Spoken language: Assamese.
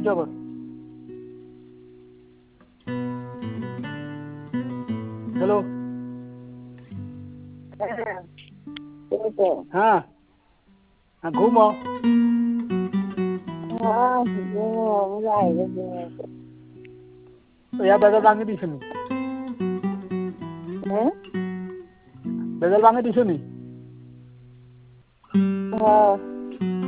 जबर हेलो हाँ हाँ घूमो या बेदल भांगी दिसो नी बेदल भांगी दिसो नी